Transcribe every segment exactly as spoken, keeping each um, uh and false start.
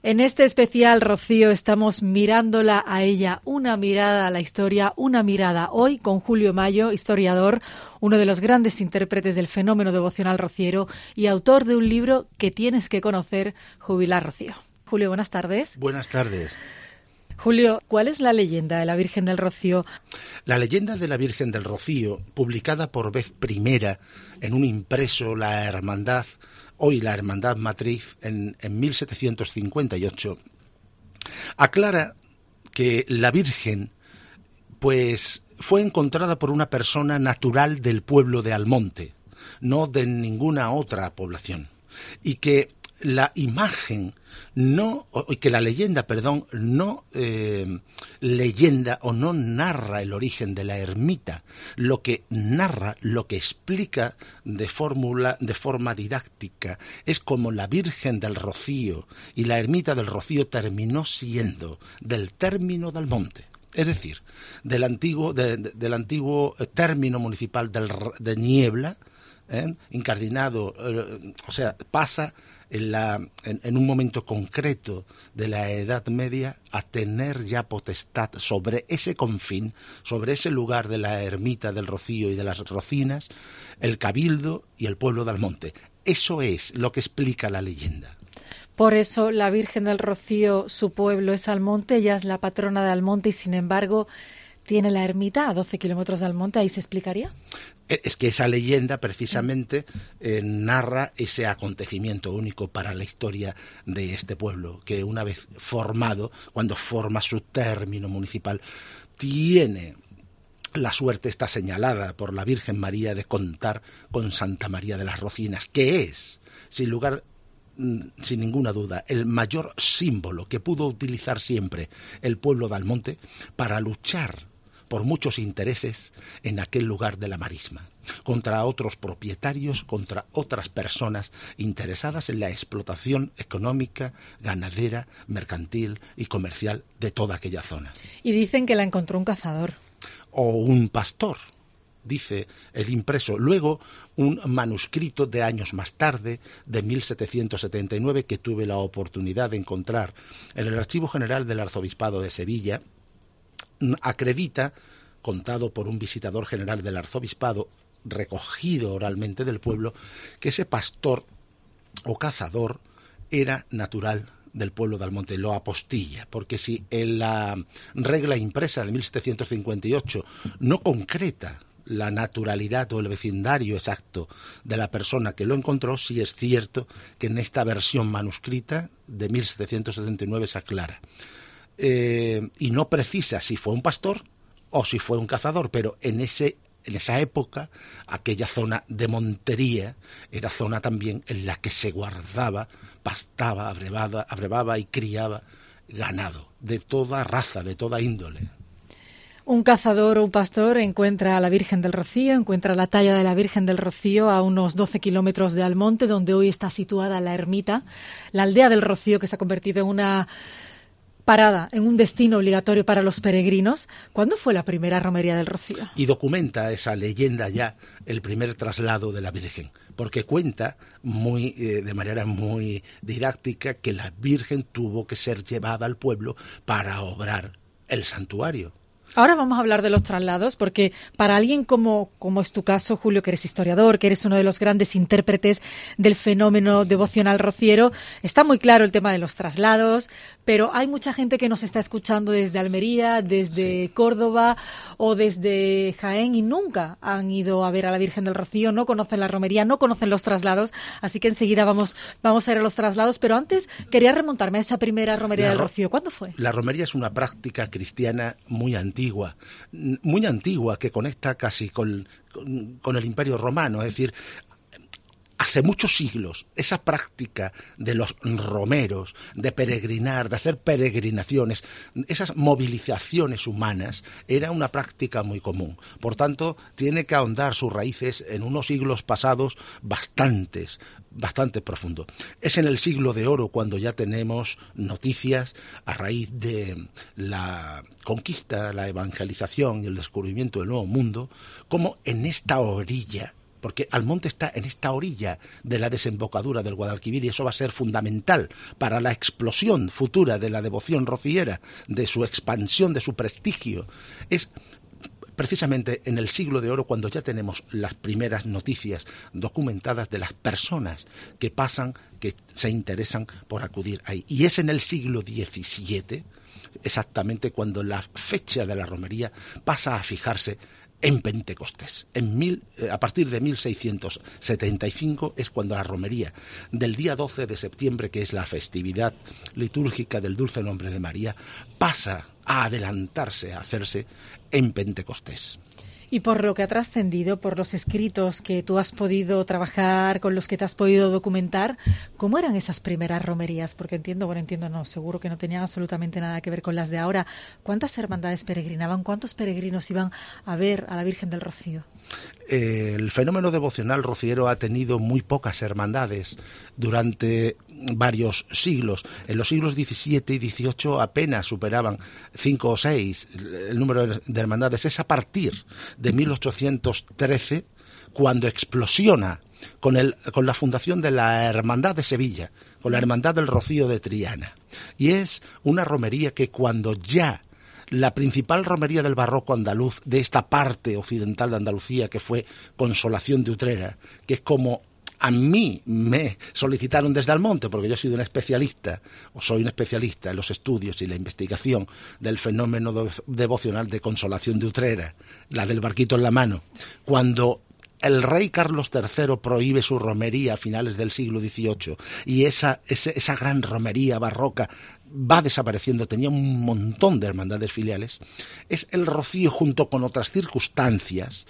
En este especial, Rocío, estamos mirándola a ella, una mirada a la historia, una mirada hoy con Julio Mayo, historiador, uno de los grandes intérpretes del fenómeno devocional rociero y autor de un libro que tienes que conocer, Jubilar Rocío. Julio, buenas tardes. Buenas tardes. Julio, ¿cuál es la leyenda de la Virgen del Rocío? La leyenda de la Virgen del Rocío, publicada por vez primera en un impreso La Hermandad, hoy la Hermandad Matriz, en, en mil setecientos cincuenta y ocho, aclara que la Virgen pues, fue encontrada por una persona natural del pueblo de Almonte, no de ninguna otra población, y que la imagen no, o que la leyenda, perdón, no eh, leyenda o no narra el origen de la ermita, lo que narra, lo que explica de fórmula, de forma didáctica, es como la Virgen del Rocío y la ermita del Rocío terminó siendo del término del monte. Es decir, del antiguo, de, de, del antiguo término municipal del, de Niebla, ¿eh? incardinado, eh, o sea, pasa en, la, en, en un momento concreto de la Edad Media a tener ya potestad sobre ese confín, sobre ese lugar de la ermita del Rocío y de las Rocinas, el Cabildo y el pueblo de Almonte. Eso es lo que explica la leyenda. Por eso la Virgen del Rocío, su pueblo es Almonte, ella es la patrona de Almonte y sin embargo tiene la ermita a doce kilómetros de Almonte. ¿Ahí se explicaría? Es que esa leyenda precisamente eh, narra ese acontecimiento único para la historia de este pueblo, que una vez formado, cuando forma su término municipal, tiene la suerte, está señalada por la Virgen María, de contar con Santa María de las Rocinas, que es, sin lugar sin ninguna duda, el mayor símbolo que pudo utilizar siempre el pueblo de Almonte para luchar por muchos intereses en aquel lugar de la marisma, contra otros propietarios, contra otras personas interesadas en la explotación económica, ganadera, mercantil y comercial de toda aquella zona. Y dicen que la encontró un cazador. O un pastor, dice el impreso. Luego, un manuscrito de años más tarde, de mil setecientos setenta y nueve, que tuve la oportunidad de encontrar en el Archivo General del Arzobispado de Sevilla, acredita, contado por un visitador general del arzobispado, recogido oralmente del pueblo, que ese pastor o cazador era natural del pueblo de Almonte, lo apostilla, porque si en la regla impresa de mil setecientos cincuenta y ocho no concreta la naturalidad o el vecindario exacto de la persona que lo encontró, sí es cierto que en esta versión manuscrita de mil setecientos setenta y nueve se aclara. Eh, y no precisa si fue un pastor o si fue un cazador, pero en ese en esa época aquella zona de montería era zona también en la que se guardaba, pastaba, abrevaba, abrevaba y criaba ganado de toda raza, de toda índole. Un cazador o un pastor encuentra a la Virgen del Rocío, encuentra la talla de la Virgen del Rocío a unos doce kilómetros de Almonte, donde hoy está situada la ermita, la aldea del Rocío, que se ha convertido en una parada, en un destino obligatorio para los peregrinos. ¿Cuándo fue la primera romería del Rocío? Y documenta esa leyenda ya el primer traslado de la Virgen, porque cuenta muy eh, de manera muy didáctica que la Virgen tuvo que ser llevada al pueblo para obrar el santuario. Ahora vamos a hablar de los traslados, porque para alguien como, como es tu caso, Julio, que eres historiador, que eres uno de los grandes intérpretes del fenómeno devocional rociero, está muy claro el tema de los traslados, pero hay mucha gente que nos está escuchando desde Almería, desde sí. Córdoba o desde Jaén y nunca han ido a ver a la Virgen del Rocío, no conocen la romería, no conocen los traslados, así que enseguida vamos, vamos a ir a los traslados, pero antes quería remontarme a esa primera romería del Rocío. ¿Cuándo fue? La romería es una práctica cristiana muy antigua. Antigua, muy antigua, que conecta casi con, con, con el Imperio Romano, es decir, hace muchos siglos esa práctica de los romeros, de peregrinar, de hacer peregrinaciones, esas movilizaciones humanas, era una práctica muy común. Por tanto, tiene que ahondar sus raíces en unos siglos pasados bastantes, bastante profundo. Es en el siglo de oro cuando ya tenemos noticias a raíz de la conquista, la evangelización y el descubrimiento del Nuevo Mundo, como en esta orilla porque Almonte está en esta orilla de la desembocadura del Guadalquivir y eso va a ser fundamental para la explosión futura de la devoción rociera, de su expansión, de su prestigio. Es precisamente en el siglo de oro cuando ya tenemos las primeras noticias documentadas de las personas que pasan, que se interesan por acudir ahí. Y es en el siglo diecisiete, exactamente, cuando la fecha de la romería pasa a fijarse en Pentecostés. En mil, a partir de mil seiscientos setenta y cinco es cuando la romería del día doce de septiembre, que es la festividad litúrgica del dulce nombre de María, pasa a adelantarse, a hacerse en Pentecostés. Y por lo que ha trascendido, por los escritos que tú has podido trabajar, con los que te has podido documentar, ¿cómo eran esas primeras romerías? Porque entiendo, bueno, entiendo, no, seguro que no tenían absolutamente nada que ver con las de ahora. ¿Cuántas hermandades peregrinaban? ¿Cuántos peregrinos iban a ver a la Virgen del Rocío? El fenómeno devocional rociero ha tenido muy pocas hermandades durante varios siglos. En los siglos diecisiete y dieciocho apenas superaban cinco o seis el número de hermandades. Es a partir de mil ochocientos trece cuando explosiona con, el, con la fundación de la Hermandad de Sevilla, con la Hermandad del Rocío de Triana. Y es una romería que cuando ya la principal romería del barroco andaluz, de esta parte occidental de Andalucía, que fue Consolación de Utrera, que es como a mí me solicitaron desde Almonte, porque yo he sido un especialista, o soy un especialista en los estudios y la investigación del fenómeno devocional de Consolación de Utrera, la del barquito en la mano. Cuando el rey Carlos tercero prohíbe su romería a finales del siglo dieciocho y esa, esa, esa gran romería barroca va desapareciendo, tenía un montón de hermandades filiales, es el Rocío junto con otras circunstancias,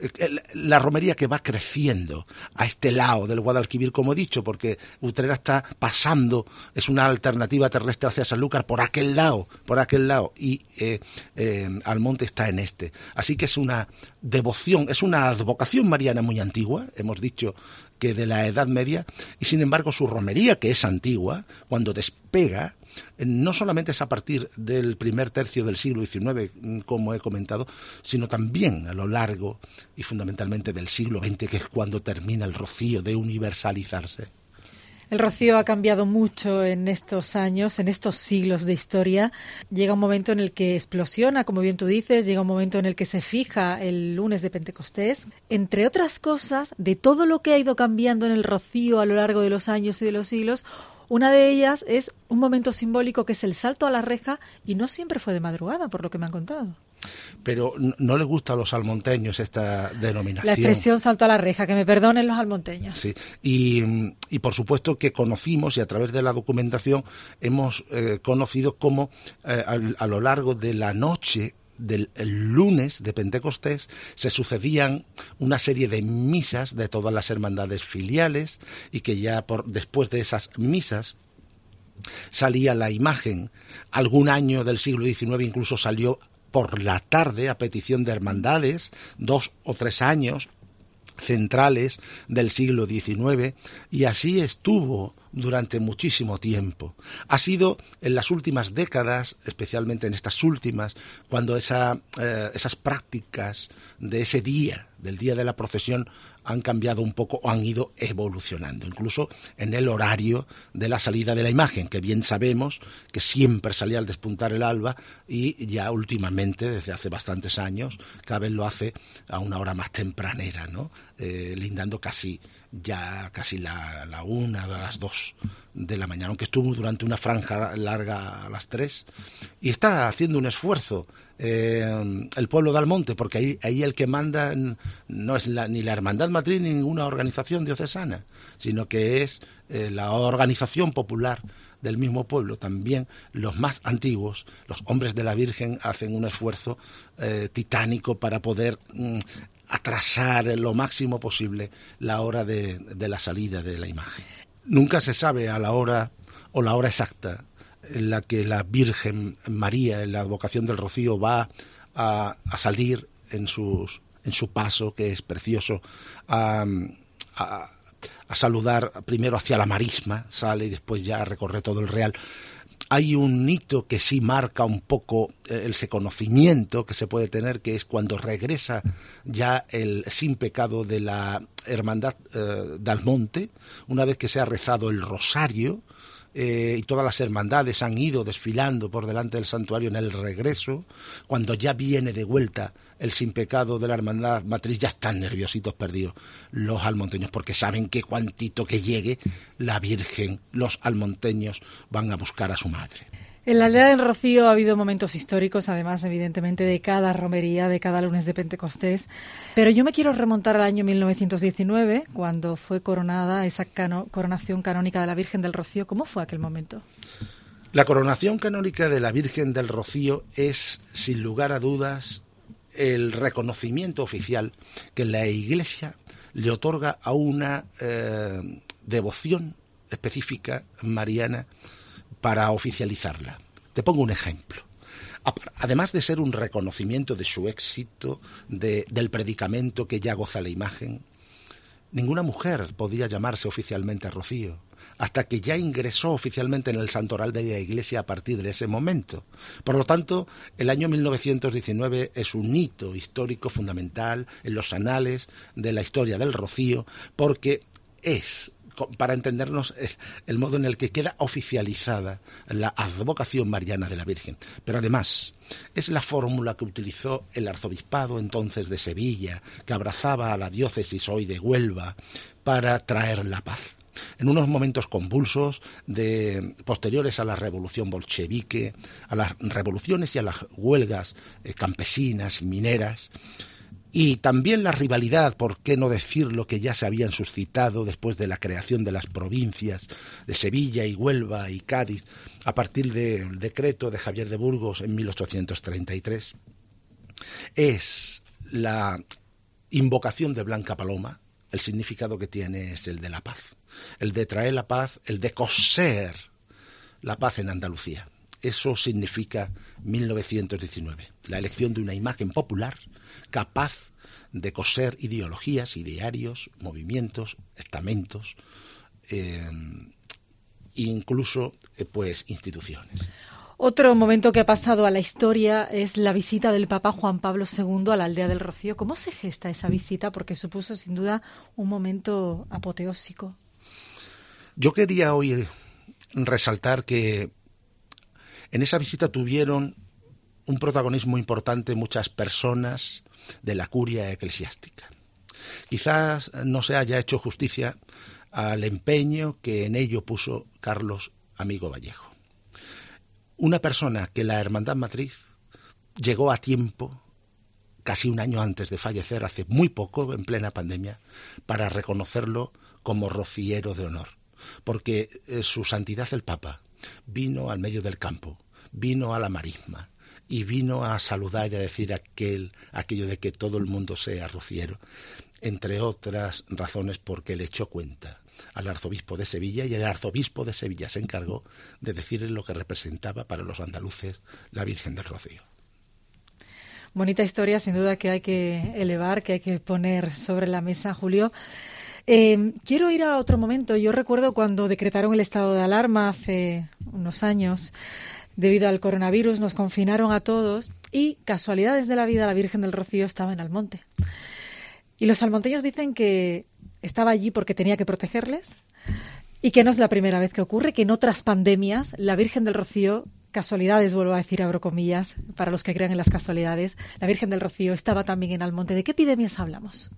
la romería que va creciendo a este lado del Guadalquivir, como he dicho, porque Utrera está pasando, es una alternativa terrestre hacia Sanlúcar por aquel lado, por aquel lado, y eh, eh, Almonte está en este. Así que es una devoción, es una advocación mariana muy antigua, hemos dicho que de la Edad Media, y sin embargo su romería, que es antigua, cuando despega, no solamente es a partir del primer tercio del siglo diecinueve, como he comentado, sino también a lo largo y fundamentalmente del siglo veinte, que es cuando termina el Rocío de universalizarse. El Rocío ha cambiado mucho en estos años, en estos siglos de historia. Llega un momento en el que explosiona, como bien tú dices, llega un momento en el que se fija el lunes de Pentecostés. Entre otras cosas, de todo lo que ha ido cambiando en el Rocío a lo largo de los años y de los siglos, una de ellas es un momento simbólico que es el salto a la reja, y no siempre fue de madrugada, por lo que me han contado. Pero no le gusta a los almonteños esta denominación. La expresión salto a la reja, que me perdonen los almonteños. Sí, y, y por supuesto que conocimos, y a través de la documentación hemos eh, conocido cómo eh, a, a lo largo de la noche del el lunes de Pentecostés se sucedían una serie de misas de todas las hermandades filiales, y que ya por después de esas misas salía la imagen. Algún año del siglo diecinueve incluso salió por la tarde a petición de hermandades, dos o tres años centrales del siglo diecinueve, y así estuvo durante muchísimo tiempo. Ha sido en las últimas décadas, especialmente en estas últimas, cuando esa, eh, esas prácticas de ese día, del día de la procesión, han cambiado un poco o han ido evolucionando, incluso en el horario de la salida de la imagen, que bien sabemos que siempre salía al despuntar el alba, y ya últimamente, desde hace bastantes años, cada vez lo hace a una hora más tempranera, ¿no? Eh, lindando casi ya casi la, la una o las dos de la mañana, aunque estuvo durante una franja larga a las tres, y está haciendo un esfuerzo eh, el pueblo de Almonte, porque ahí, ahí el que manda no es la, ni la Hermandad Matriz ni ninguna organización diocesana, sino que es eh, la organización popular del mismo pueblo. También los más antiguos, los hombres de la Virgen, hacen un esfuerzo eh, titánico para poder mm, atrasar en lo máximo posible la hora de, de la salida de la imagen. Nunca se sabe a la hora o la hora exacta en la que la Virgen María, en la advocación del Rocío, va a, a salir en, sus, en su paso, que es precioso, a, a, a saludar primero hacia la marisma, sale, y después ya recorre todo el real. Hay un hito que sí marca un poco ese conocimiento que se puede tener, que es cuando regresa ya el sin pecado de la Hermandad eh, de Almonte, una vez que se ha rezado el rosario, eh, y todas las hermandades han ido desfilando por delante del santuario en el regreso. Cuando ya viene de vuelta el sin pecado de la Hermandad Matriz, ya están nerviositos perdidos los almonteños, porque saben que cuantito que llegue la Virgen, los almonteños van a buscar a su madre. En la aldea del Rocío ha habido momentos históricos, además, evidentemente, de cada romería, de cada lunes de Pentecostés. Pero yo me quiero remontar al año mil novecientos diecinueve, cuando fue coronada esa cano- coronación canónica de la Virgen del Rocío. ¿Cómo fue aquel momento? La coronación canónica de la Virgen del Rocío es, sin lugar a dudas, el reconocimiento oficial que la Iglesia le otorga a una eh, devoción específica mariana para oficializarla. Te pongo un ejemplo. Además de ser un reconocimiento de su éxito, de, del predicamento que ya goza la imagen, ninguna mujer podía llamarse oficialmente Rocío, hasta que ya ingresó oficialmente en el santoral de la Iglesia a partir de ese momento. Por lo tanto, el año mil novecientos diecinueve es un hito histórico fundamental en los anales de la historia del Rocío, porque es, para entendernos, es el modo en el que queda oficializada la advocación mariana de la Virgen. Pero además es la fórmula que utilizó el arzobispado entonces de Sevilla, que abrazaba a la diócesis hoy de Huelva, para traer la paz. En unos momentos convulsos de, posteriores a la revolución bolchevique, a las revoluciones y a las huelgas eh, campesinas y mineras, y también la rivalidad, por qué no decirlo, que ya se habían suscitado después de la creación de las provincias de Sevilla y Huelva y Cádiz, a partir del decreto de Javier de Burgos en mil ochocientos treinta y tres, es la invocación de Blanca Paloma. El significado que tiene es el de la paz, el de traer la paz, el de coser la paz en Andalucía. Eso significa mil novecientos diecinueve, la elección de una imagen popular capaz de coser ideologías, idearios, movimientos, estamentos, eh, incluso eh, pues instituciones. Otro momento que ha pasado a la historia es la visita del Papa Juan Pablo segundo a la aldea del Rocío. ¿Cómo se gesta esa visita? Porque supuso sin duda un momento apoteósico. Yo quería hoy resaltar que en esa visita tuvieron un protagonismo importante muchas personas de la curia eclesiástica. Quizás no se haya hecho justicia al empeño que en ello puso Carlos Amigo Vallejo. Una persona que la Hermandad Matriz llegó a tiempo, casi un año antes de fallecer, hace muy poco, en plena pandemia, para reconocerlo como rociero de honor. Porque eh, su santidad el Papa vino al medio del campo, vino a la marisma y vino a saludar y a decir aquel, aquello de que todo el mundo sea rociero, entre otras razones porque le echó cuenta al arzobispo de Sevilla, y el arzobispo de Sevilla se encargó de decirle lo que representaba para los andaluces la Virgen del Rocío. Bonita historia, sin duda, que hay que elevar, que hay que poner sobre la mesa, Julio. Eh, quiero ir a otro momento. Yo recuerdo cuando decretaron el estado de alarma hace unos años, debido al coronavirus, nos confinaron a todos y, casualidades de la vida, la Virgen del Rocío estaba en Almonte. Y los almonteños dicen que estaba allí porque tenía que protegerles y que no es la primera vez que ocurre, que en otras pandemias la Virgen del Rocío, casualidades, vuelvo a decir, abro comillas, para los que crean en las casualidades, la Virgen del Rocío estaba también en Almonte. ¿De qué epidemias hablamos?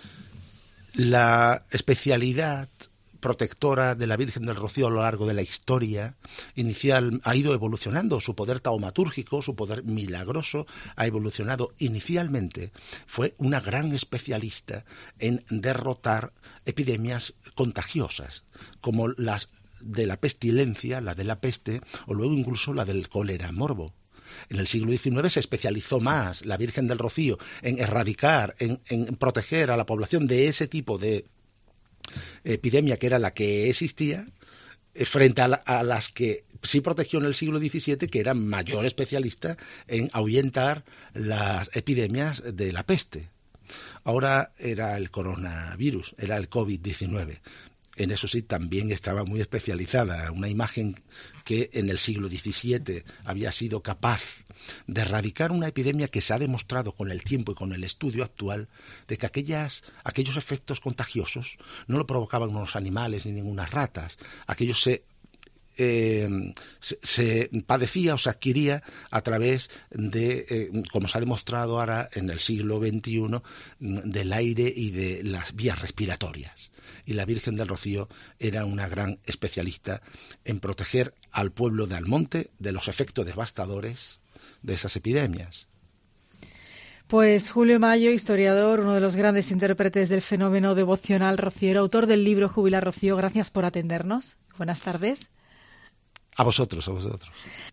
La especialidad protectora de la Virgen del Rocío a lo largo de la historia inicial ha ido evolucionando. Su poder taumatúrgico, su poder milagroso ha evolucionado. Inicialmente fue una gran especialista en derrotar epidemias contagiosas, como las de la pestilencia, la de la peste, o luego incluso la del cólera morbo. En el siglo diecinueve se especializó más la Virgen del Rocío en erradicar, en, en proteger a la población de ese tipo de epidemia que era la que existía, frente a, la, a las que sí protegió en el siglo diecisiete, que era mayor especialista en ahuyentar las epidemias de la peste. Ahora era el coronavirus, era el COVID diecinueve. en eso sí también estaba muy especializada. Una imagen que en el siglo diecisiete había sido capaz de erradicar una epidemia que se ha demostrado con el tiempo y con el estudio actual de que aquellas, aquellos efectos contagiosos no lo provocaban unos animales ni ninguna ratas. Aquellos se Eh, se, se padecía o se adquiría a través de, eh, como se ha demostrado ahora en el siglo veintiuno, del aire y de las vías respiratorias. Y la Virgen del Rocío era una gran especialista en proteger al pueblo de Almonte de los efectos devastadores de esas epidemias. Pues Julio Mayo, historiador, uno de los grandes intérpretes del fenómeno devocional rociero, autor del libro Jubilar Rocío, gracias por atendernos. Buenas tardes. A vosotros, a vosotros.